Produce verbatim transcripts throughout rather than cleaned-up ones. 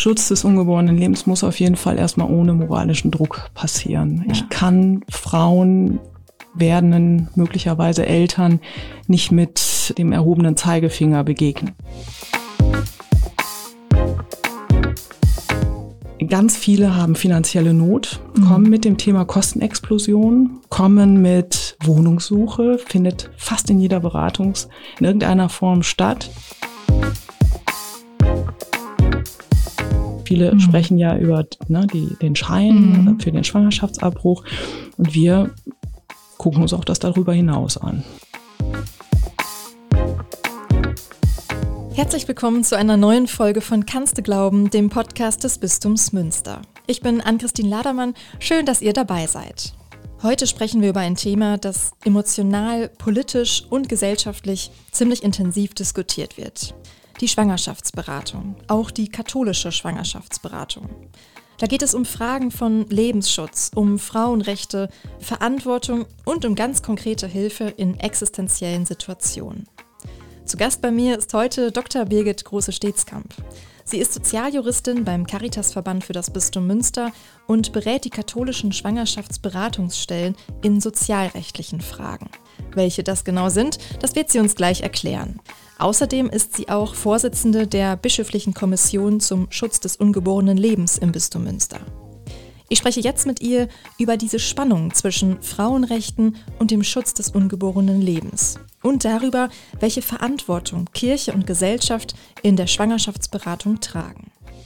Schutz des ungeborenen Lebens muss auf jeden Fall erstmal ohne moralischen Druck passieren. Ja. Ich kann Frauen, werdenden möglicherweise Eltern, nicht mit dem erhobenen Zeigefinger begegnen. Ganz viele haben finanzielle Not, kommen mit dem Thema Kostenexplosion, kommen mit Wohnungssuche, findet fast in jeder Beratung in irgendeiner Form statt. Viele mhm. sprechen ja über ne, die, den Schein mhm. für den Schwangerschaftsabbruch und wir gucken uns auch das darüber hinaus an. Herzlich willkommen zu einer neuen Folge von Kannst du glauben, dem Podcast des Bistums Münster. Ich bin Ann-Christine Ladermann, schön, dass ihr dabei seid. Heute sprechen wir über ein Thema, das emotional, politisch und gesellschaftlich ziemlich intensiv diskutiert wird. Die Schwangerschaftsberatung, auch die katholische Schwangerschaftsberatung. Da geht es um Fragen von Lebensschutz, um Frauenrechte, Verantwortung und um ganz konkrete Hilfe in existenziellen Situationen. Zu Gast bei mir ist heute Doktor Birgit Große-Stetzkamp. Sie ist Sozialjuristin beim Caritasverband für das Bistum Münster und berät die katholischen Schwangerschaftsberatungsstellen in sozialrechtlichen Fragen. Welche das genau sind, das wird sie uns gleich erklären. Außerdem ist sie auch Vorsitzende der Bischöflichen Kommission zum Schutz des ungeborenen Lebens im Bistum Münster. Ich spreche jetzt mit ihr über diese Spannung zwischen Frauenrechten und dem Schutz des ungeborenen Lebens und darüber, welche Verantwortung Kirche und Gesellschaft in der Schwangerschaftsberatung tragen.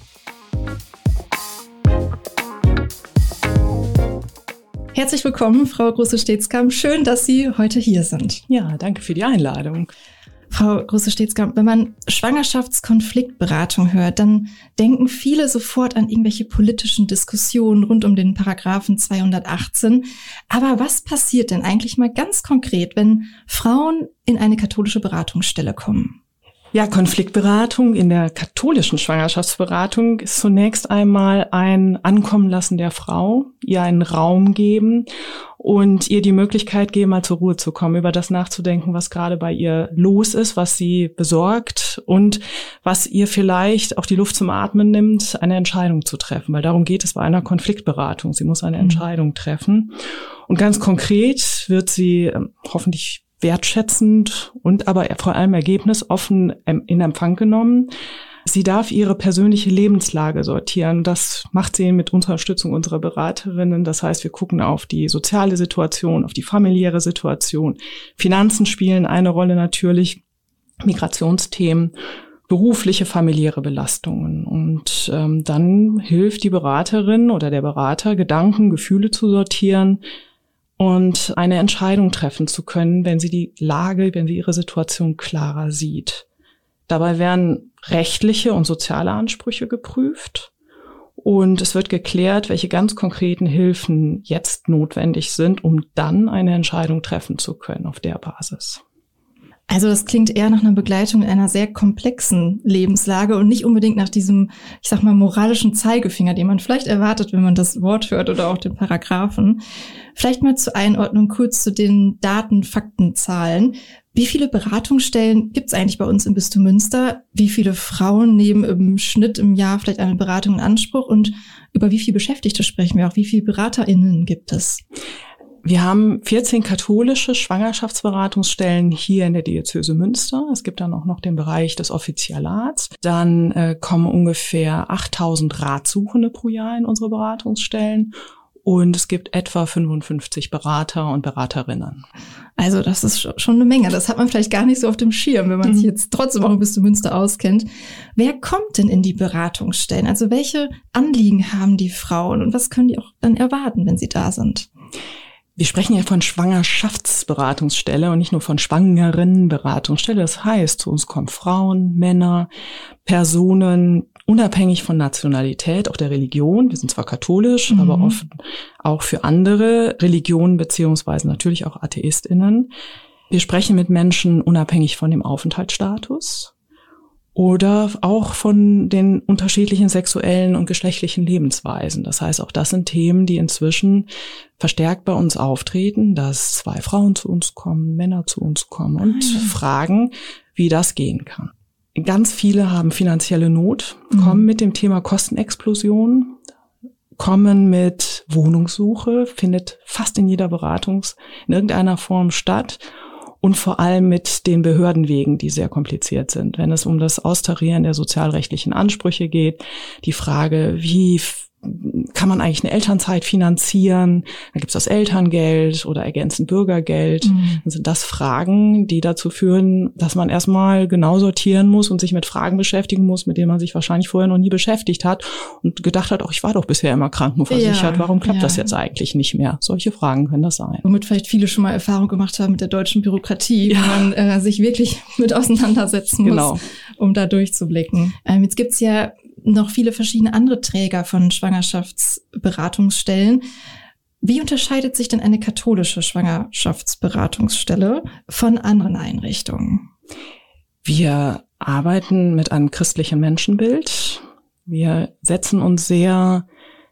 Herzlich willkommen, Frau Große-Stetzkamp. Schön, dass Sie heute hier sind. Ja, danke für die Einladung. Frau Große-Stetzkamp, wenn man Schwangerschaftskonfliktberatung hört, dann denken viele sofort an irgendwelche politischen Diskussionen rund um den Paragraphen zweihundertachtzehn. Aber was passiert denn eigentlich mal ganz konkret, wenn Frauen in eine katholische Beratungsstelle kommen? Ja, Konfliktberatung in der katholischen Schwangerschaftsberatung ist zunächst einmal ein Ankommenlassen der Frau, ihr einen Raum geben und ihr die Möglichkeit geben, mal zur Ruhe zu kommen, über das nachzudenken, was gerade bei ihr los ist, was sie besorgt und was ihr vielleicht auch die Luft zum Atmen nimmt, eine Entscheidung zu treffen, weil darum geht es bei einer Konfliktberatung. Sie muss eine Entscheidung treffen und ganz konkret wird sie äh, hoffentlich wertschätzend und aber vor allem ergebnisoffen in Empfang genommen. Sie darf ihre persönliche Lebenslage sortieren. Das macht sie mit Unterstützung unserer Beraterinnen. Das heißt, wir gucken auf die soziale Situation, auf die familiäre Situation. Finanzen spielen eine Rolle natürlich, Migrationsthemen, berufliche, familiäre Belastungen. Und ähm, dann hilft die Beraterin oder der Berater, Gedanken, Gefühle zu sortieren, und eine Entscheidung treffen zu können, wenn sie die Lage, wenn sie ihre Situation klarer sieht. Dabei werden rechtliche und soziale Ansprüche geprüft und es wird geklärt, welche ganz konkreten Hilfen jetzt notwendig sind, um dann eine Entscheidung treffen zu können auf der Basis. Also das klingt eher nach einer Begleitung in einer sehr komplexen Lebenslage und nicht unbedingt nach diesem, ich sag mal, moralischen Zeigefinger, den man vielleicht erwartet, wenn man das Wort hört oder auch den Paragraphen. Vielleicht mal zur Einordnung kurz zu den Daten, Fakten, Zahlen. Wie viele Beratungsstellen gibt es eigentlich bei uns im Bistum Münster? Wie viele Frauen nehmen im Schnitt im Jahr vielleicht eine Beratung in Anspruch? Und über wie viele Beschäftigte sprechen wir auch? Wie viele BeraterInnen gibt es? Wir haben vierzehn katholische Schwangerschaftsberatungsstellen hier in der Diözese Münster. Es gibt dann auch noch den Bereich des Offizialats. Dann äh, kommen ungefähr achttausend Ratsuchende pro Jahr in unsere Beratungsstellen. Und es gibt etwa fünfundfünfzig Berater und Beraterinnen. Also das ist schon eine Menge. Das hat man vielleicht gar nicht so auf dem Schirm, wenn man sich jetzt trotzdem auch ein bisschen Münster auskennt. Wer kommt denn in die Beratungsstellen? Also welche Anliegen haben die Frauen und was können die auch dann erwarten, wenn sie da sind? Wir sprechen ja von Schwangerschaftsberatungsstelle und nicht nur von Schwangerinnenberatungsstelle. Das heißt, zu uns kommen Frauen, Männer, Personen, unabhängig von Nationalität, auch der Religion. Wir sind zwar katholisch, mhm. aber oft auch für andere Religionen beziehungsweise natürlich auch AtheistInnen. Wir sprechen mit Menschen unabhängig von dem Aufenthaltsstatus oder auch von den unterschiedlichen sexuellen und geschlechtlichen Lebensweisen. Das heißt, auch das sind Themen, die inzwischen verstärkt bei uns auftreten, dass zwei Frauen zu uns kommen, Männer zu uns kommen und ah, ja. fragen, wie das gehen kann. Ganz viele haben finanzielle Not, kommen mhm. mit dem Thema Kostenexplosion, kommen mit Wohnungssuche, findet fast in jeder Beratung in irgendeiner Form statt. Und vor allem mit den Behördenwegen, die sehr kompliziert sind. Wenn es um das Austarieren der sozialrechtlichen Ansprüche geht, die Frage, wie kann man eigentlich eine Elternzeit finanzieren? Da gibt es das Elterngeld oder ergänzend Bürgergeld. Mhm. Dann sind das Fragen, die dazu führen, dass man erstmal genau sortieren muss und sich mit Fragen beschäftigen muss, mit denen man sich wahrscheinlich vorher noch nie beschäftigt hat und gedacht hat, ach, ich war doch bisher immer krankenversichert, ja, warum klappt ja. das jetzt eigentlich nicht mehr? Solche Fragen können das sein. Womit vielleicht viele schon mal Erfahrung gemacht haben mit der deutschen Bürokratie, ja. wo man äh, sich wirklich mit auseinandersetzen muss, genau. um da durchzublicken. Ähm, jetzt gibt's ja noch viele verschiedene andere Träger von Schwangerschaftsberatungsstellen. Wie unterscheidet sich denn eine katholische Schwangerschaftsberatungsstelle von anderen Einrichtungen? Wir arbeiten mit einem christlichen Menschenbild. Wir setzen uns sehr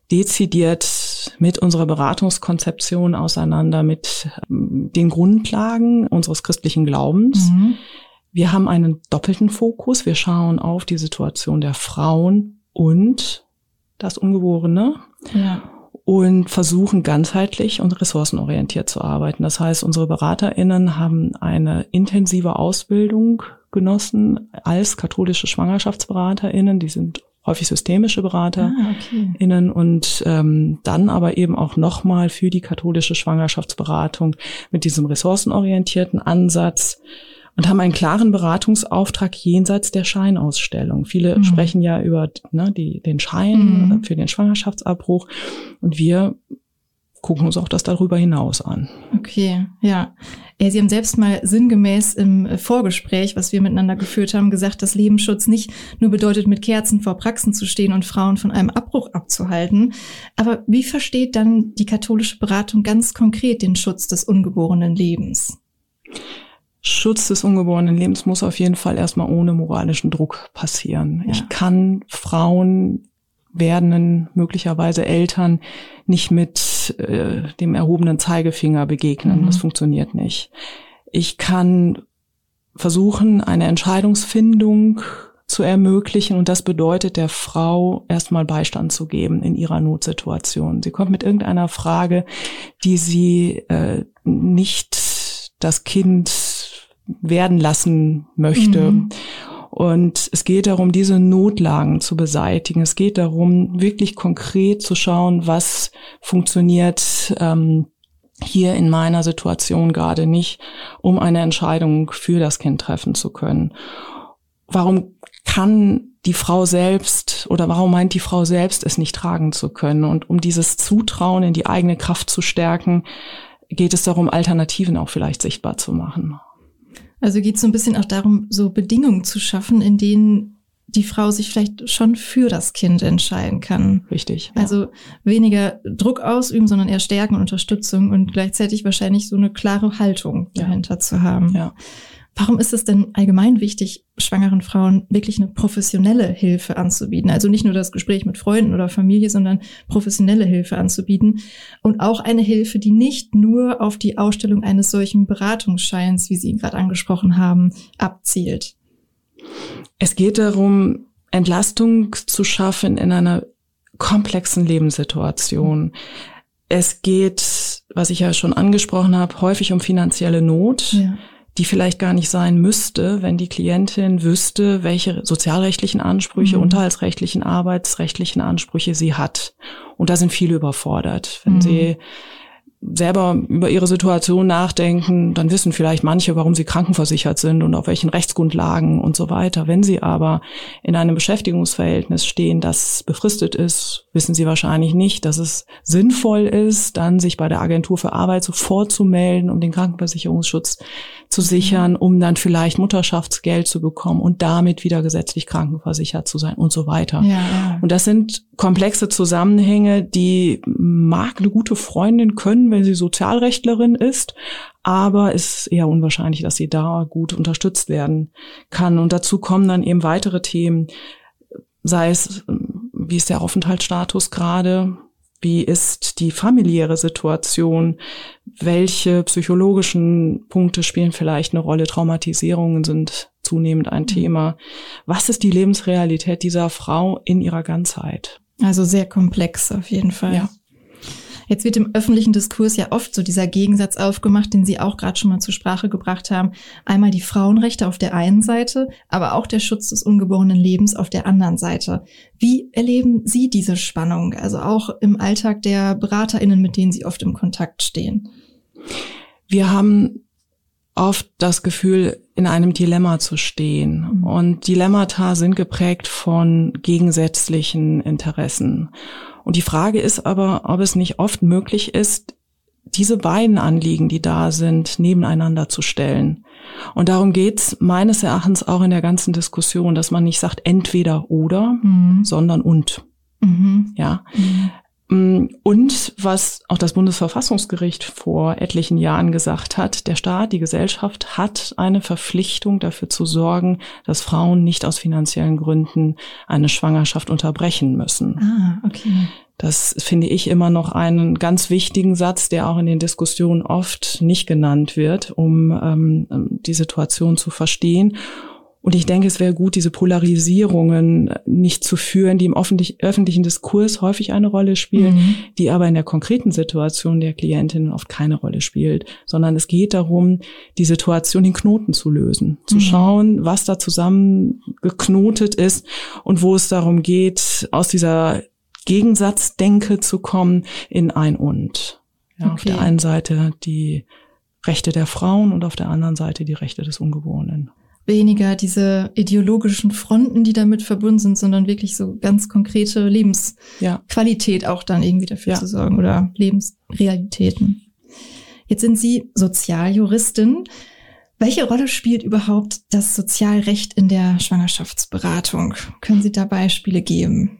dezidiert mit unserer Beratungskonzeption auseinander, mit den Grundlagen unseres christlichen Glaubens. Mhm. Wir haben einen doppelten Fokus. Wir schauen auf die Situation der Frauen und das Ungeborene ja. und versuchen ganzheitlich und ressourcenorientiert zu arbeiten. Das heißt, unsere BeraterInnen haben eine intensive Ausbildung genossen als katholische SchwangerschaftsberaterInnen. Die sind häufig systemische BeraterInnen ah, okay. und ähm, dann aber eben auch nochmal für die katholische Schwangerschaftsberatung mit diesem ressourcenorientierten Ansatz und haben einen klaren Beratungsauftrag jenseits der Scheinausstellung. Viele mhm. sprechen ja über ne, die, den Schein mhm. für den Schwangerschaftsabbruch und wir gucken uns auch das darüber hinaus an. Okay, ja. Sie haben selbst mal sinngemäß im Vorgespräch, was wir miteinander geführt haben, gesagt, dass Lebensschutz nicht nur bedeutet, mit Kerzen vor Praxen zu stehen und Frauen von einem Abbruch abzuhalten. Aber wie versteht dann die katholische Beratung ganz konkret den Schutz des ungeborenen Lebens? Schutz des ungeborenen Lebens muss auf jeden Fall erstmal ohne moralischen Druck passieren. Ja. Ich kann Frauen, werdenden möglicherweise Eltern nicht mit äh, dem erhobenen Zeigefinger begegnen. Mhm. Das funktioniert nicht. Ich kann versuchen, eine Entscheidungsfindung zu ermöglichen und das bedeutet der Frau erstmal Beistand zu geben in ihrer Notsituation. Sie kommt mit irgendeiner Frage, die sie äh, nicht das Kind werden lassen möchte. Mhm. Und es geht darum, diese Notlagen zu beseitigen. Es geht darum, wirklich konkret zu schauen, was funktioniert ähm, hier in meiner Situation gerade nicht, um eine Entscheidung für das Kind treffen zu können. Warum kann die Frau selbst oder warum meint die Frau selbst, es nicht tragen zu können? Und um dieses Zutrauen in die eigene Kraft zu stärken, geht es darum, Alternativen auch vielleicht sichtbar zu machen. Also geht es so ein bisschen auch darum, so Bedingungen zu schaffen, in denen die Frau sich vielleicht schon für das Kind entscheiden kann. Richtig. Ja. Also weniger Druck ausüben, sondern eher Stärken und Unterstützung und gleichzeitig wahrscheinlich so eine klare Haltung ja. dahinter zu haben. Ja. Warum ist es denn allgemein wichtig, schwangeren Frauen wirklich eine professionelle Hilfe anzubieten? Also nicht nur das Gespräch mit Freunden oder Familie, sondern professionelle Hilfe anzubieten. Und auch eine Hilfe, die nicht nur auf die Ausstellung eines solchen Beratungsscheins, wie Sie ihn gerade angesprochen haben, abzielt. Es geht darum, Entlastung zu schaffen in einer komplexen Lebenssituation. Es geht, was ich ja schon angesprochen habe, häufig um finanzielle Not. Ja. Die vielleicht gar nicht sein müsste, wenn die Klientin wüsste, welche sozialrechtlichen Ansprüche, mhm. unterhaltsrechtlichen, arbeitsrechtlichen Ansprüche sie hat. Und da sind viele überfordert. Wenn mhm. sie selber über ihre Situation nachdenken, dann wissen vielleicht manche, warum sie krankenversichert sind und auf welchen Rechtsgrundlagen und so weiter. Wenn sie aber in einem Beschäftigungsverhältnis stehen, das befristet ist, wissen sie wahrscheinlich nicht, dass es sinnvoll ist, dann sich bei der Agentur für Arbeit sofort zu melden, um den Krankenversicherungsschutz zu sichern, um dann vielleicht Mutterschaftsgeld zu bekommen und damit wieder gesetzlich krankenversichert zu sein und so weiter. Ja, ja. Und das sind komplexe Zusammenhänge, die mag eine gute Freundin können, wenn sie Sozialrechtlerin ist, aber es ist eher unwahrscheinlich, dass sie da gut unterstützt werden kann. Und dazu kommen dann eben weitere Themen, sei es, wie ist der Aufenthaltsstatus gerade, wie ist die familiäre Situation, welche psychologischen Punkte spielen vielleicht eine Rolle, Traumatisierungen sind zunehmend ein Thema. Was ist die Lebensrealität dieser Frau in ihrer Ganzheit? Also sehr komplex auf jeden Fall. Ja. Jetzt wird im öffentlichen Diskurs ja oft so dieser Gegensatz aufgemacht, den Sie auch gerade schon mal zur Sprache gebracht haben. Einmal die Frauenrechte auf der einen Seite, aber auch der Schutz des ungeborenen Lebens auf der anderen Seite. Wie erleben Sie diese Spannung, also auch im Alltag der BeraterInnen, mit denen Sie oft im Kontakt stehen? Wir haben oft das Gefühl, in einem Dilemma zu stehen. Mhm. Und Dilemmata sind geprägt von gegensätzlichen Interessen. Und die Frage ist aber, ob es nicht oft möglich ist, diese beiden Anliegen, die da sind, nebeneinander zu stellen. Und darum geht's meines Erachtens auch in der ganzen Diskussion, dass man nicht sagt entweder oder, mhm. sondern und. Mhm. Ja. Mhm. Und was auch das Bundesverfassungsgericht vor etlichen Jahren gesagt hat, der Staat, die Gesellschaft hat eine Verpflichtung dafür zu sorgen, dass Frauen nicht aus finanziellen Gründen eine Schwangerschaft unterbrechen müssen. Ah, okay. Das finde ich immer noch einen ganz wichtigen Satz, der auch in den Diskussionen oft nicht genannt wird, um ähm, die Situation zu verstehen. Und ich denke, es wäre gut, diese Polarisierungen nicht zu führen, die im öffentlich, öffentlichen Diskurs häufig eine Rolle spielen, mhm. die aber in der konkreten Situation der Klientinnen oft keine Rolle spielt, sondern es geht darum, die Situation, den Knoten zu lösen, zu mhm. schauen, was da zusammengeknotet ist und wo es darum geht, aus dieser Gegensatzdenke zu kommen in ein Und. Ja, okay. Auf der einen Seite die Rechte der Frauen und auf der anderen Seite die Rechte des Ungeborenen. Weniger diese ideologischen Fronten, die damit verbunden sind, sondern wirklich so ganz konkrete Lebensqualität ja. auch dann irgendwie dafür ja. zu sorgen oder Lebensrealitäten. Jetzt sind Sie Sozialjuristin. Welche Rolle spielt überhaupt das Sozialrecht in der Schwangerschaftsberatung? Können Sie da Beispiele geben?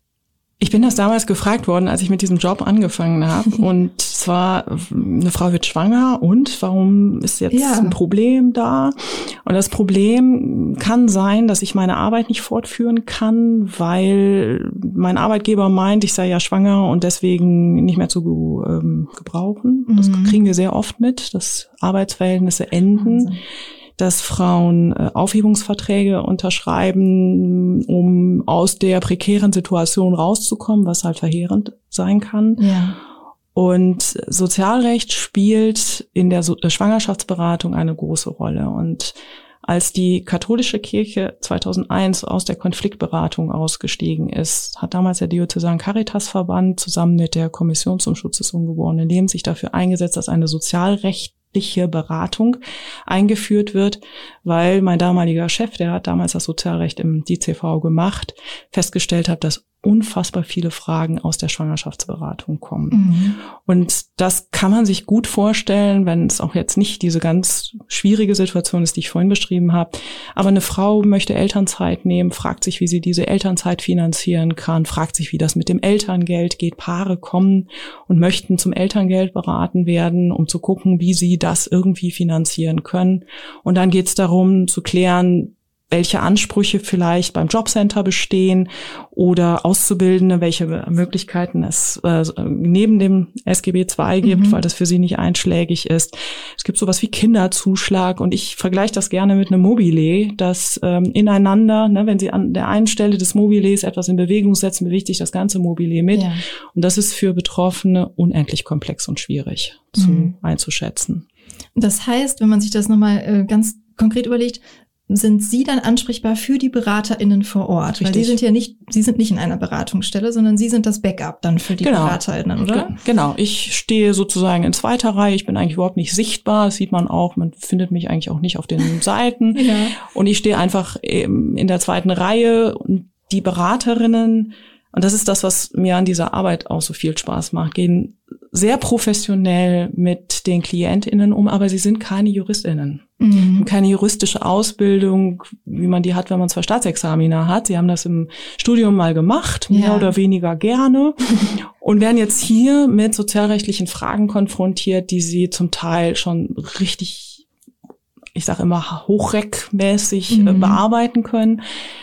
Ich bin das damals gefragt worden, als ich mit diesem Job angefangen habe. Und zwar, eine Frau wird schwanger und warum ist jetzt ja. ein Problem da? Und das Problem kann sein, dass ich meine Arbeit nicht fortführen kann, weil mein Arbeitgeber meint, ich sei ja schwanger und deswegen nicht mehr zu ähm, gebrauchen. Mhm. Das kriegen wir sehr oft mit, dass Arbeitsverhältnisse enden. Wahnsinn. Dass Frauen äh, Aufhebungsverträge unterschreiben, um aus der prekären Situation rauszukommen, was halt verheerend sein kann. Ja. Und Sozialrecht spielt in der so- Schwangerschaftsberatung eine große Rolle. Und als die katholische Kirche zweitausendeins aus der Konfliktberatung ausgestiegen ist, hat damals der Diözesan Caritasverband zusammen mit der Kommission zum Schutz des ungeborenen Lebens sich dafür eingesetzt, dass eine Sozialrecht Beratung eingeführt wird, weil mein damaliger Chef, der hat damals das Sozialrecht im D C V gemacht, festgestellt hat, dass unfassbar viele Fragen aus der Schwangerschaftsberatung kommen. Mhm. Und das kann man sich gut vorstellen, wenn es auch jetzt nicht diese ganz schwierige Situation ist, die ich vorhin beschrieben habe. Aber eine Frau möchte Elternzeit nehmen, fragt sich, wie sie diese Elternzeit finanzieren kann, fragt sich, wie das mit dem Elterngeld geht. Paare kommen und möchten zum Elterngeld beraten werden, um zu gucken, wie sie das irgendwie finanzieren können. Und dann geht es darum zu klären, welche Ansprüche vielleicht beim Jobcenter bestehen oder Auszubildende, welche Möglichkeiten es äh, neben dem S G B zwei gibt, mhm. weil das für sie nicht einschlägig ist. Es gibt sowas wie Kinderzuschlag und ich vergleiche das gerne mit einem Mobile, das ähm, ineinander, ne, wenn Sie an der einen Stelle des Mobiles etwas in Bewegung setzen, bewegt sich das ganze Mobile mit. Ja. Und das ist für Betroffene unendlich komplex und schwierig mhm. zu einzuschätzen. Das heißt, wenn man sich das nochmal äh, ganz konkret überlegt, sind Sie dann ansprechbar für die BeraterInnen vor Ort? Richtig. Weil Sie sind ja nicht, Sie sind nicht in einer Beratungsstelle, sondern Sie sind das Backup dann für die genau. BeraterInnen, oder? Ge- genau. Ich stehe sozusagen in zweiter Reihe. Ich bin eigentlich überhaupt nicht sichtbar. Das sieht man auch. Man findet mich eigentlich auch nicht auf den Seiten. Ja. Und ich stehe einfach in der zweiten Reihe und die BeraterInnen, und das ist das, was mir an dieser Arbeit auch so viel Spaß macht, gehen sehr professionell mit den KlientInnen um, aber sie sind keine JuristInnen. Mhm. Keine juristische Ausbildung, wie man die hat, wenn man zwei Staatsexamina hat. Sie haben das im Studium mal gemacht, mehr ja. oder weniger gerne, und werden jetzt hier mit sozialrechtlichen Fragen konfrontiert, die sie zum Teil schon richtig, ich sage immer, hochreckmäßig mhm. bearbeiten können.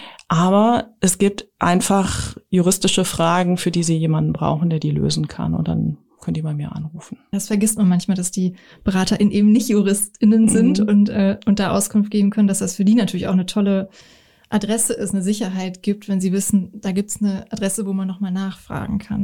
Aber es gibt einfach juristische Fragen, für die sie jemanden brauchen, der die lösen kann. Und dann können die bei mir anrufen. Das vergisst man manchmal, dass die BeraterInnen eben nicht JuristInnen sind mhm. und, äh, und da Auskunft geben können, dass das für die natürlich auch eine tolle Adresse ist, eine Sicherheit gibt, wenn sie wissen, da gibt es eine Adresse, wo man nochmal nachfragen kann.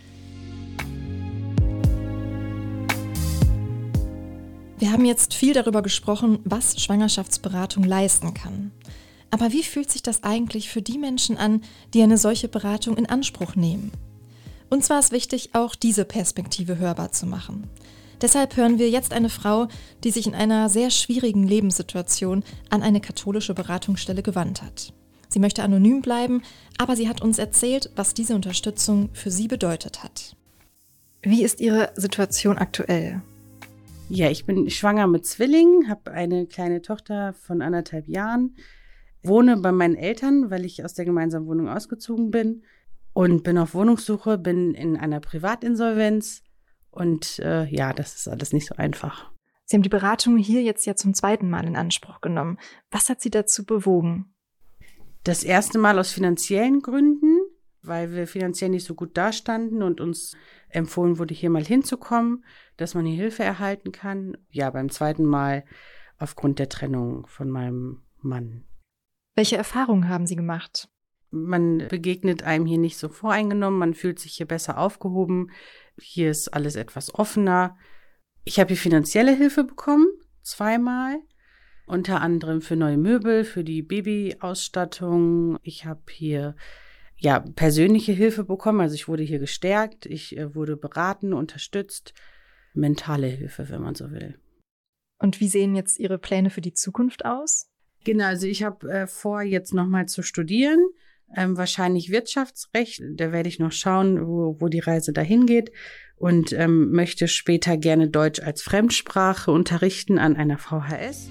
Wir haben jetzt viel darüber gesprochen, was Schwangerschaftsberatung leisten kann. Aber wie fühlt sich das eigentlich für die Menschen an, die eine solche Beratung in Anspruch nehmen? Uns war es wichtig, auch diese Perspektive hörbar zu machen. Deshalb hören wir jetzt eine Frau, die sich in einer sehr schwierigen Lebenssituation an eine katholische Beratungsstelle gewandt hat. Sie möchte anonym bleiben, aber sie hat uns erzählt, was diese Unterstützung für sie bedeutet hat. Wie ist Ihre Situation aktuell? Ja, ich bin schwanger mit Zwillingen, habe eine kleine Tochter von anderthalb Jahren, wohne bei meinen Eltern, weil ich aus der gemeinsamen Wohnung ausgezogen bin. Und bin auf Wohnungssuche, bin in einer Privatinsolvenz und äh, ja, das ist alles nicht so einfach. Sie haben die Beratung hier jetzt ja zum zweiten Mal in Anspruch genommen. Was hat Sie dazu bewogen? Das erste Mal aus finanziellen Gründen, weil wir finanziell nicht so gut dastanden und uns empfohlen wurde, hier mal hinzukommen, dass man hier Hilfe erhalten kann. Ja, beim zweiten Mal aufgrund der Trennung von meinem Mann. Welche Erfahrungen haben Sie gemacht? Man begegnet einem hier nicht so voreingenommen, man fühlt sich hier besser aufgehoben. Hier ist alles etwas offener. Ich habe hier finanzielle Hilfe bekommen, zweimal. Unter anderem für neue Möbel, für die Babyausstattung. Ich habe hier ja persönliche Hilfe bekommen, also ich wurde hier gestärkt, ich äh, wurde beraten, unterstützt. Mentale Hilfe, wenn man so will. Und wie sehen jetzt Ihre Pläne für die Zukunft aus? Genau, also ich habe äh, vor, jetzt nochmal zu studieren. Ähm, wahrscheinlich Wirtschaftsrecht, da werde ich noch schauen, wo, wo die Reise dahin geht und ähm, möchte später gerne Deutsch als Fremdsprache unterrichten an einer V H S.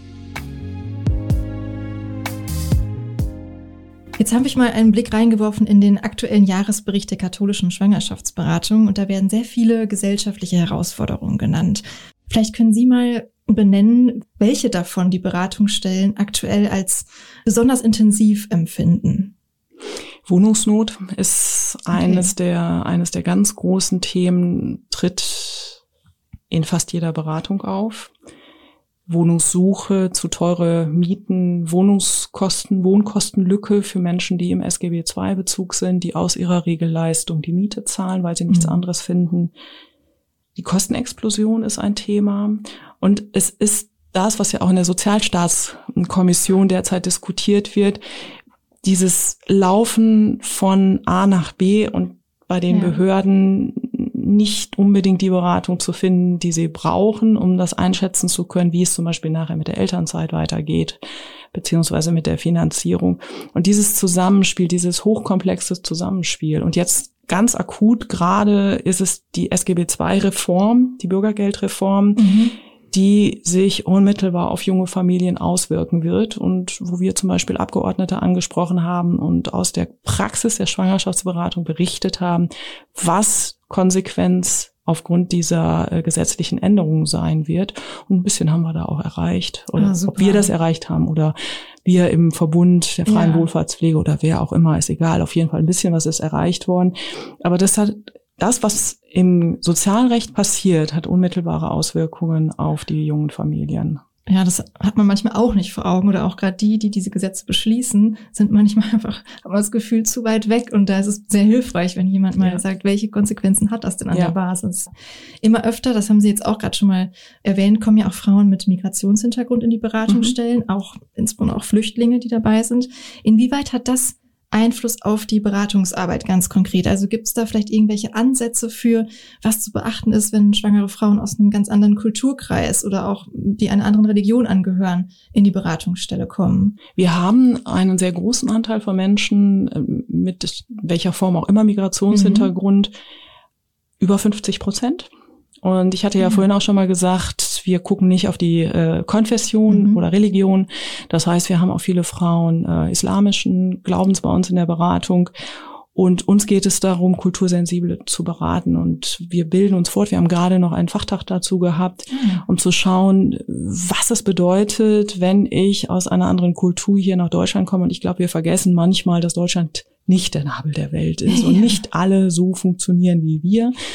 Jetzt habe ich mal einen Blick reingeworfen in den aktuellen Jahresbericht der katholischen Schwangerschaftsberatung und da werden sehr viele gesellschaftliche Herausforderungen genannt. Vielleicht können Sie mal benennen, welche davon die Beratungsstellen aktuell als besonders intensiv empfinden. Wohnungsnot ist eines okay. der, eines der ganz großen Themen, tritt in fast jeder Beratung auf. Wohnungssuche, zu teure Mieten, Wohnungskosten, Wohnkostenlücke für Menschen, die im S G B zwei Bezug sind, die aus ihrer Regelleistung die Miete zahlen, weil sie nichts mhm. anderes finden. Die Kostenexplosion ist ein Thema. Und es ist das, was ja auch in der Sozialstaatskommission derzeit diskutiert wird, dieses Laufen von A nach B und bei den ja. Behörden nicht unbedingt die Beratung zu finden, die sie brauchen, um das einschätzen zu können, wie es zum Beispiel nachher mit der Elternzeit weitergeht, beziehungsweise mit der Finanzierung. Und dieses Zusammenspiel, dieses hochkomplexe Zusammenspiel. Und jetzt ganz akut gerade ist es die S G B zwei Reform, die Bürgergeldreform, mhm. die sich unmittelbar auf junge Familien auswirken wird und wo wir zum Beispiel Abgeordnete angesprochen haben und aus der Praxis der Schwangerschaftsberatung berichtet haben, was Konsequenz aufgrund dieser äh, gesetzlichen Änderungen sein wird. Und ein bisschen haben wir da auch erreicht. Oder ah, ob wir das erreicht haben oder wir im Verbund der freien ja. Wohlfahrtspflege oder wer auch immer, ist egal. Auf jeden Fall ein bisschen was ist erreicht worden. Aber das hat Das, was im Sozialrecht passiert, hat unmittelbare Auswirkungen auf die jungen Familien. Ja, das hat man manchmal auch nicht vor Augen oder auch gerade die, die diese Gesetze beschließen, sind manchmal einfach, haben das Gefühl, zu weit weg und da ist es sehr hilfreich, wenn jemand mal ja. sagt, welche Konsequenzen hat das denn an ja. der Basis? Immer öfter, das haben Sie jetzt auch gerade schon mal erwähnt, kommen ja auch Frauen mit Migrationshintergrund in die Beratungsstellen, mhm. auch insbesondere auch Flüchtlinge, die dabei sind. Inwieweit hat das Einfluss auf die Beratungsarbeit ganz konkret? Also gibt es da vielleicht irgendwelche Ansätze für, was zu beachten ist, wenn schwangere Frauen aus einem ganz anderen Kulturkreis oder auch die einer anderen Religion angehören, in die Beratungsstelle kommen? Wir haben einen sehr großen Anteil von Menschen mit welcher Form auch immer Migrationshintergrund, mhm. über fünfzig Prozent. Und ich hatte ja mhm. vorhin auch schon mal gesagt, wir gucken nicht auf die äh, Konfession mhm. oder Religion. Das heißt, wir haben auch viele Frauen äh, islamischen Glaubens bei uns in der Beratung. Und uns geht es darum, kultursensibel zu beraten. Und wir bilden uns fort. Wir haben gerade noch einen Fachtag dazu gehabt, mhm. um zu schauen, was es bedeutet, wenn ich aus einer anderen Kultur hier nach Deutschland komme. Und ich glaube, wir vergessen manchmal, dass Deutschland nicht der Nabel der Welt ist ja. und nicht alle so funktionieren wie wir.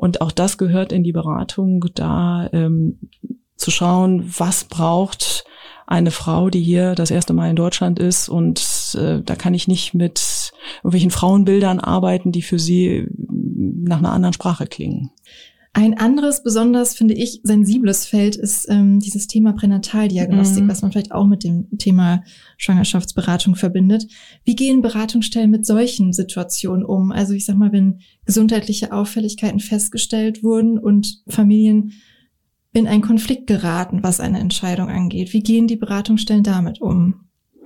Und auch das gehört in die Beratung, da ähm, zu schauen, was braucht eine Frau, die hier das erste Mal in Deutschland ist. Und äh, da kann ich nicht mit irgendwelchen Frauenbildern arbeiten, die für sie nach einer anderen Sprache klingen. Ein anderes, besonders, finde ich, sensibles Feld ist ähm, dieses Thema Pränataldiagnostik, mhm. was man vielleicht auch mit dem Thema Schwangerschaftsberatung verbindet. Wie gehen Beratungsstellen mit solchen Situationen um? Also ich sag mal, wenn gesundheitliche Auffälligkeiten festgestellt wurden und Familien in einen Konflikt geraten, was eine Entscheidung angeht. Wie gehen die Beratungsstellen damit um?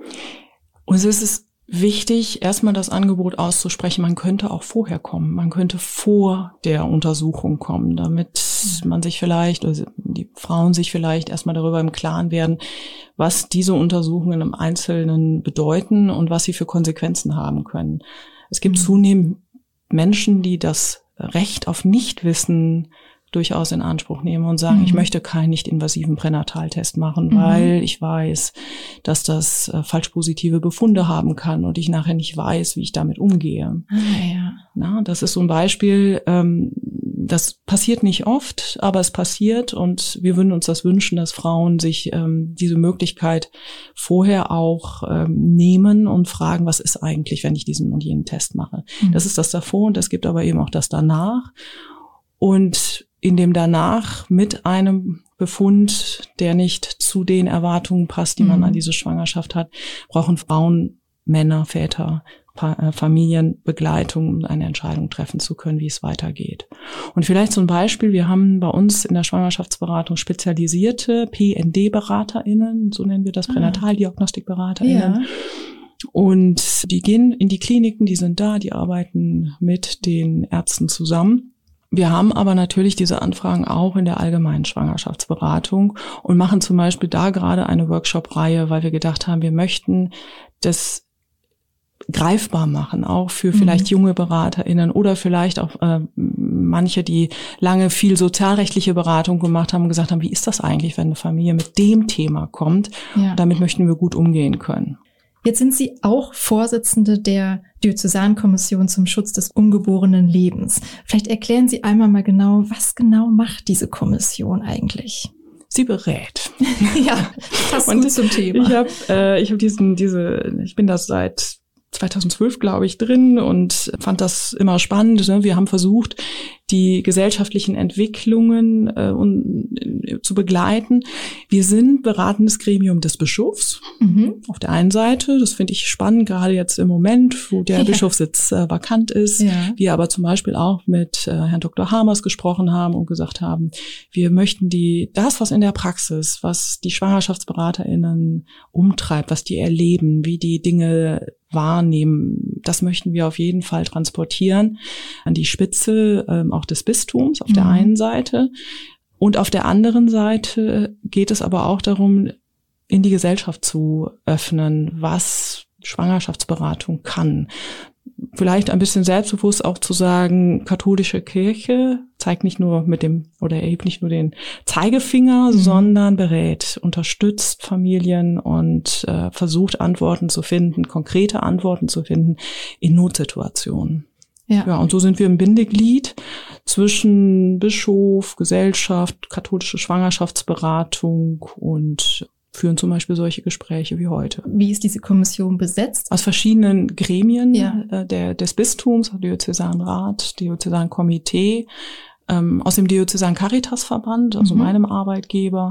Und es ist wichtig, erstmal das Angebot auszusprechen, man könnte auch vorher kommen, man könnte vor der Untersuchung kommen, damit man sich vielleicht, also die Frauen sich vielleicht erstmal darüber im Klaren werden, was diese Untersuchungen im Einzelnen bedeuten und was sie für Konsequenzen haben können. Es gibt zunehmend Menschen, die das Recht auf Nichtwissen durchaus in Anspruch nehmen und sagen, mhm. ich möchte keinen nicht-invasiven Pränataltest machen, mhm. weil ich weiß, dass das äh, falsch positive Befunde haben kann und ich nachher nicht weiß, wie ich damit umgehe. Ah, ja. Na, das ist so ein Beispiel, ähm, das passiert nicht oft, aber es passiert und wir würden uns das wünschen, dass Frauen sich ähm, diese Möglichkeit vorher auch ähm, nehmen und fragen, was ist eigentlich, wenn ich diesen und jenen Test mache. Mhm. Das ist das davor und es gibt aber eben auch das danach. Und in dem danach mit einem Befund, der nicht zu den Erwartungen passt, die man mhm. an diese Schwangerschaft hat, brauchen Frauen, Männer, Väter, pa- Familien Begleitung, um eine Entscheidung treffen zu können, wie es weitergeht. Und vielleicht so ein Beispiel, wir haben bei uns in der Schwangerschaftsberatung spezialisierte P N D-BeraterInnen, so nennen wir das, ah. PränataldiagnostikberaterInnen. Ja. Und die gehen in die Kliniken, die sind da, die arbeiten mit den Ärzten zusammen. Wir haben aber natürlich diese Anfragen auch in der allgemeinen Schwangerschaftsberatung und machen zum Beispiel da gerade eine Workshop-Reihe, weil wir gedacht haben, wir möchten das greifbar machen, auch für vielleicht mhm. junge BeraterInnen oder vielleicht auch äh, manche, die lange viel sozialrechtliche Beratung gemacht haben und gesagt haben, wie ist das eigentlich, wenn eine Familie mit dem Thema kommt? Ja. Damit möchten wir gut umgehen können. Jetzt sind Sie auch Vorsitzende der Diözesankommission zum Schutz des ungeborenen Lebens. Vielleicht erklären Sie einmal mal genau, was genau macht diese Kommission eigentlich? Sie berät. Ja, passt gut zum Thema. Ich habe, äh, ich habe diesen, diese, ich bin da seit zweitausendzwölf, glaube ich, drin und fand das immer spannend. Ne? Wir haben versucht, die gesellschaftlichen Entwicklungen äh, und, äh, zu begleiten. Wir sind beratendes Gremium des Bischofs mhm. auf der einen Seite. Das finde ich spannend, gerade jetzt im Moment, wo der ja. Bischofssitz äh, vakant ist. Ja. Wir aber zum Beispiel auch mit äh, Herrn Doktor Hamers gesprochen haben und gesagt haben, wir möchten die das, was in der Praxis, was die SchwangerschaftsberaterInnen umtreibt, was die erleben, wie die Dinge wahrnehmen, das möchten wir auf jeden Fall transportieren an die Spitze ähm, auch des Bistums auf mhm. der einen Seite. Und auf der anderen Seite geht es aber auch darum, in die Gesellschaft zu öffnen, was Schwangerschaftsberatung kann. Vielleicht ein bisschen selbstbewusst auch zu sagen, katholische Kirche zeigt nicht nur mit dem oder erhebt nicht nur den Zeigefinger, mhm. sondern berät, unterstützt Familien und äh, versucht Antworten zu finden, konkrete Antworten zu finden in Notsituationen. Ja. ja, und so sind wir im Bindeglied zwischen Bischof, Gesellschaft, katholische Schwangerschaftsberatung und führen zum Beispiel solche Gespräche wie heute. Wie ist diese Kommission besetzt? Aus verschiedenen Gremien ja. äh, der, des Bistums, Diözesanrat, Diözesankomitee, ähm, aus dem Diözesan Caritasverband, also mhm. meinem Arbeitgeber,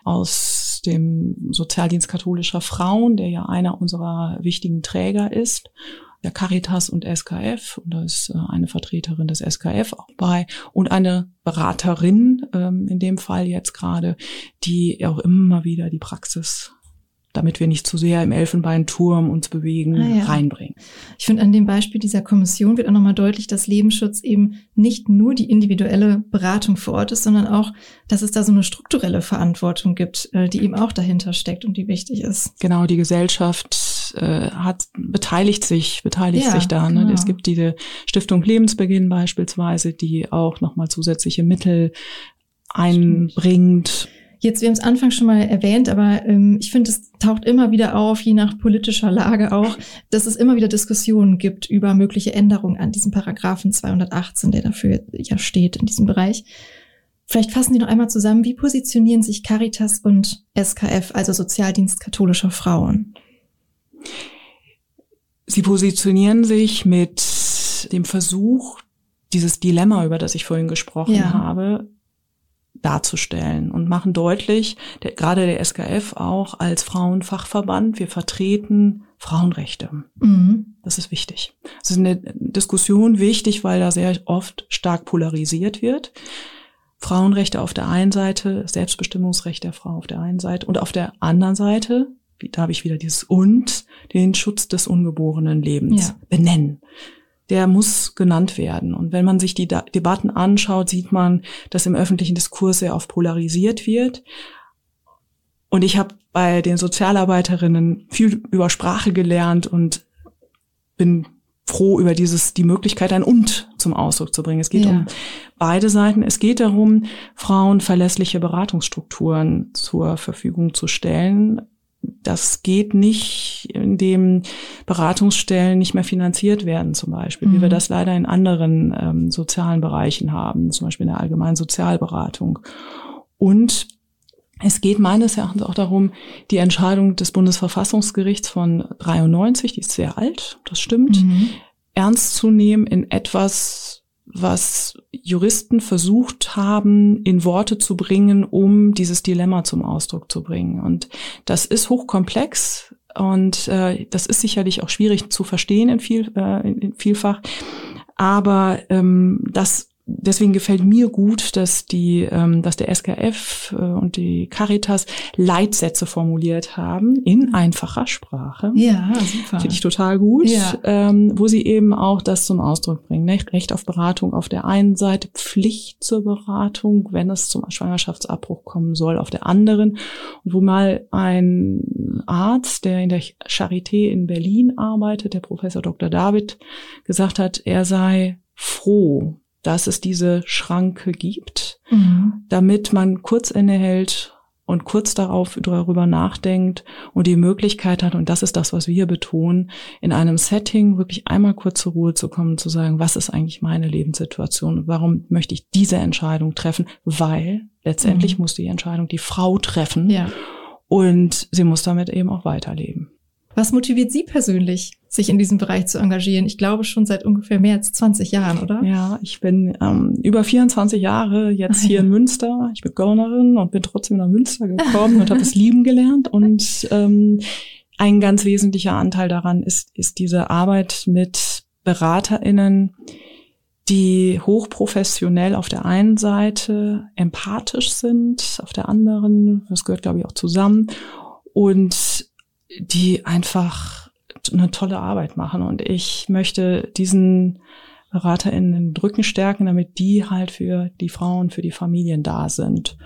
aus dem Sozialdienst katholischer Frauen, der ja einer unserer wichtigen Träger ist, der Caritas und S K F, und da ist äh, eine Vertreterin des S K F auch bei und eine Beraterin, ähm, in dem Fall jetzt gerade, die auch immer wieder die Praxis, damit wir nicht zu sehr im Elfenbeinturm uns bewegen, ah, ja. reinbringen. Ich finde, an dem Beispiel dieser Kommission wird auch nochmal deutlich, dass Lebensschutz eben nicht nur die individuelle Beratung vor Ort ist, sondern auch, dass es da so eine strukturelle Verantwortung gibt, äh, die eben auch dahinter steckt und die wichtig ist. Genau, die Gesellschaft äh, hat beteiligt sich, beteiligt ja, sich da. Ne? Genau. Es gibt diese Stiftung Lebensbeginn beispielsweise, die auch nochmal zusätzliche Mittel einbringt. Jetzt, wir haben es Anfang schon mal erwähnt, aber ähm, ich finde, es taucht immer wieder auf, je nach politischer Lage auch, dass es immer wieder Diskussionen gibt über mögliche Änderungen an diesem Paragraphen zweihundertachtzehn, der dafür ja steht in diesem Bereich. Vielleicht fassen Sie noch einmal zusammen, wie positionieren sich Caritas und S K F, also Sozialdienst katholischer Frauen? Sie positionieren sich mit dem Versuch, dieses Dilemma, über das ich vorhin gesprochen ja. habe, darzustellen und machen deutlich, der, gerade der S K F auch als Frauenfachverband, wir vertreten Frauenrechte. Mhm. Das ist wichtig. Es ist eine Diskussion wichtig, weil da sehr oft stark polarisiert wird. Frauenrechte auf der einen Seite, Selbstbestimmungsrecht der Frau auf der einen Seite und auf der anderen Seite, da habe ich wieder dieses und, den Schutz des ungeborenen Lebens ja. benennen. Der muss genannt werden. Und wenn man sich die da- Debatten anschaut, sieht man, dass im öffentlichen Diskurs sehr oft polarisiert wird. Und ich habe bei den Sozialarbeiterinnen viel über Sprache gelernt und bin froh über dieses, die Möglichkeit, ein Und zum Ausdruck zu bringen. Es geht ja. um beide Seiten. Es geht darum, Frauen verlässliche Beratungsstrukturen zur Verfügung zu stellen. Das geht nicht, indem Beratungsstellen nicht mehr finanziert werden, zum Beispiel, mhm. wie wir das leider in anderen ähm, sozialen Bereichen haben, zum Beispiel in der allgemeinen Sozialberatung. Und es geht meines Erachtens auch darum, die Entscheidung des Bundesverfassungsgerichts von dreiundneunzig, die ist sehr alt, das stimmt, mhm. ernst zu nehmen in etwas, was Juristen versucht haben, in Worte zu bringen, um dieses Dilemma zum Ausdruck zu bringen. Und das ist hochkomplex und äh, das ist sicherlich auch schwierig zu verstehen in, viel, äh, in vielfach. Aber ähm, das deswegen gefällt mir gut, dass die, ähm, dass der S K F äh, und die Caritas Leitsätze formuliert haben in einfacher Sprache. Ja, super. Finde ich total gut, ja. ähm, wo sie eben auch das zum Ausdruck bringen. Ne? Recht auf Beratung auf der einen Seite, Pflicht zur Beratung, wenn es zum Schwangerschaftsabbruch kommen soll, auf der anderen. Und wo mal ein Arzt, der in der Charité in Berlin arbeitet, der Professor Doktor David, gesagt hat, er sei froh, dass es diese Schranke gibt, mhm. damit man kurz innehält und kurz darauf darüber nachdenkt und die Möglichkeit hat, und das ist das, was wir betonen, in einem Setting wirklich einmal kurz zur Ruhe zu kommen, zu sagen, was ist eigentlich meine Lebenssituation und warum möchte ich diese Entscheidung treffen, weil letztendlich mhm. muss die Entscheidung die Frau treffen ja. und sie muss damit eben auch weiterleben. Was motiviert Sie persönlich, sich in diesem Bereich zu engagieren? Ich glaube schon seit ungefähr mehr als zwanzig Jahren, oder? Ja, ich bin ähm, über vierundzwanzig Jahre jetzt Ach, hier ja. in Münster. Ich bin Gaunerin und bin trotzdem nach Münster gekommen und habe es lieben gelernt. Und ähm, ein ganz wesentlicher Anteil daran ist, ist diese Arbeit mit BeraterInnen, die hochprofessionell auf der einen Seite empathisch sind, auf der anderen, das gehört glaube ich auch zusammen, und die einfach eine tolle Arbeit machen. Und ich möchte diesen BeraterInnen den Rücken stärken, damit die halt für die Frauen, für die Familien da sind.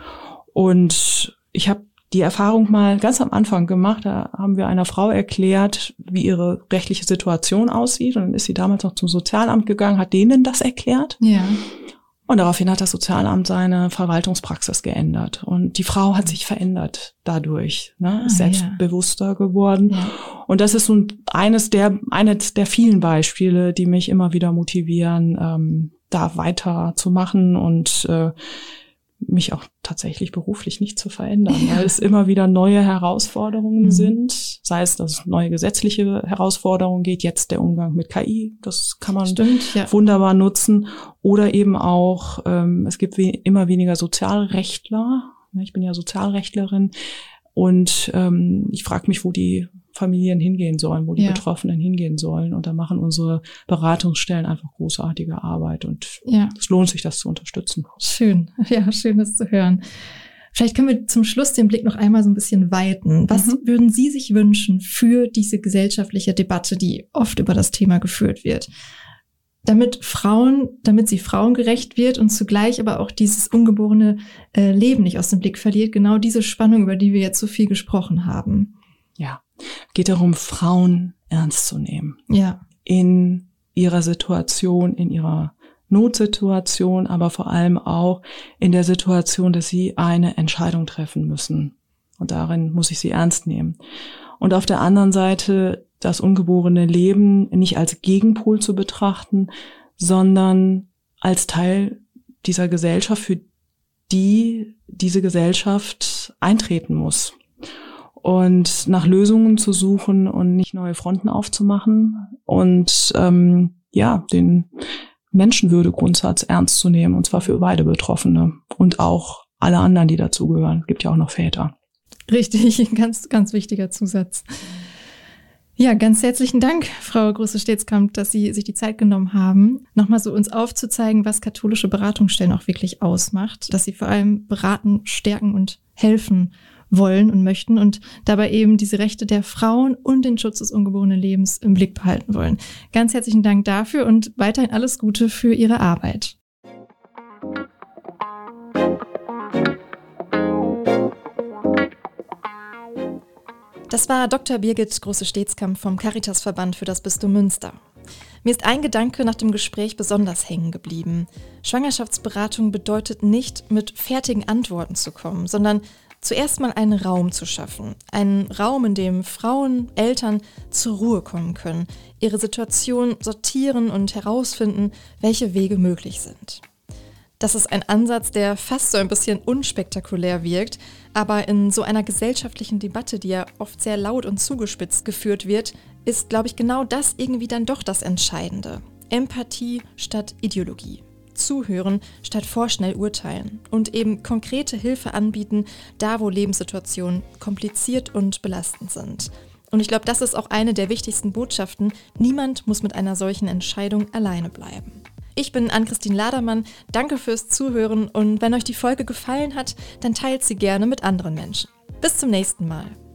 Und ich habe die Erfahrung mal ganz am Anfang gemacht, da haben wir einer Frau erklärt, wie ihre rechtliche Situation aussieht. Und dann ist sie damals noch zum Sozialamt gegangen, hat denen das erklärt. Ja. Und daraufhin hat das Sozialamt seine Verwaltungspraxis geändert. Und die Frau hat sich verändert dadurch, ne? Ist ah, selbstbewusster ja. geworden. Ja. Und das ist so eines der, eines der vielen Beispiele, die mich immer wieder motivieren, ähm, da weiterzumachen und äh, mich auch tatsächlich beruflich nicht zu verändern, ja. weil es immer wieder neue Herausforderungen mhm. sind, sei es, dass es neue gesetzliche Herausforderungen geht, jetzt der Umgang mit K I, das kann man Stimmt, ja. wunderbar nutzen, oder eben auch, ähm, es gibt we- immer weniger Sozialrechtler, ich bin ja Sozialrechtlerin, und ähm, ich frage mich, wo die Familien hingehen sollen, wo die ja. Betroffenen hingehen sollen. Und da machen unsere Beratungsstellen einfach großartige Arbeit. Und ja. es lohnt sich, das zu unterstützen. Schön, ja, schön, das zu hören. Vielleicht können wir zum Schluss den Blick noch einmal so ein bisschen weiten. Was mhm. würden Sie sich wünschen für diese gesellschaftliche Debatte, die oft über das Thema geführt wird? Damit Frauen, damit sie frauengerecht wird und zugleich aber auch dieses ungeborene äh, Leben nicht aus dem Blick verliert. Genau diese Spannung, über die wir jetzt so viel gesprochen haben. Ja, geht darum, Frauen ernst zu nehmen. Ja. In ihrer Situation, in ihrer Notsituation, aber vor allem auch in der Situation, dass sie eine Entscheidung treffen müssen. Und darin muss ich sie ernst nehmen. Und auf der anderen Seite das ungeborene Leben nicht als Gegenpol zu betrachten, sondern als Teil dieser Gesellschaft, für die diese Gesellschaft eintreten muss. Und nach Lösungen zu suchen und nicht neue Fronten aufzumachen und ähm, ja, den Menschenwürdegrundsatz ernst zu nehmen, und zwar für beide Betroffene und auch alle anderen, die dazugehören. Es gibt ja auch noch Väter. Richtig, ganz, ganz wichtiger Zusatz. Ja, ganz herzlichen Dank, Frau Große-Stetzkamp, dass Sie sich die Zeit genommen haben, nochmal so uns aufzuzeigen, was katholische Beratungsstellen auch wirklich ausmacht, dass sie vor allem beraten, stärken und helfen wollen und möchten und dabei eben diese Rechte der Frauen und den Schutz des ungeborenen Lebens im Blick behalten wollen. Ganz herzlichen Dank dafür und weiterhin alles Gute für Ihre Arbeit. Das war Doktor Birgit Große-Stetzkamp vom Caritasverband für das Bistum Münster. Mir ist ein Gedanke nach dem Gespräch besonders hängen geblieben. Schwangerschaftsberatung bedeutet nicht, mit fertigen Antworten zu kommen, sondern zuerst mal einen Raum zu schaffen. Einen Raum, in dem Frauen, Eltern zur Ruhe kommen können, ihre Situation sortieren und herausfinden, welche Wege möglich sind. Das ist ein Ansatz, der fast so ein bisschen unspektakulär wirkt, aber in so einer gesellschaftlichen Debatte, die ja oft sehr laut und zugespitzt geführt wird, ist, glaube ich, genau das irgendwie dann doch das Entscheidende. Empathie statt Ideologie. Zuhören statt vorschnell urteilen und eben konkrete Hilfe anbieten, da wo Lebenssituationen kompliziert und belastend sind. Und ich glaube, das ist auch eine der wichtigsten Botschaften. Niemand muss mit einer solchen Entscheidung alleine bleiben. Ich bin Ann-Christine Ladermann, danke fürs Zuhören und wenn euch die Folge gefallen hat, dann teilt sie gerne mit anderen Menschen. Bis zum nächsten Mal.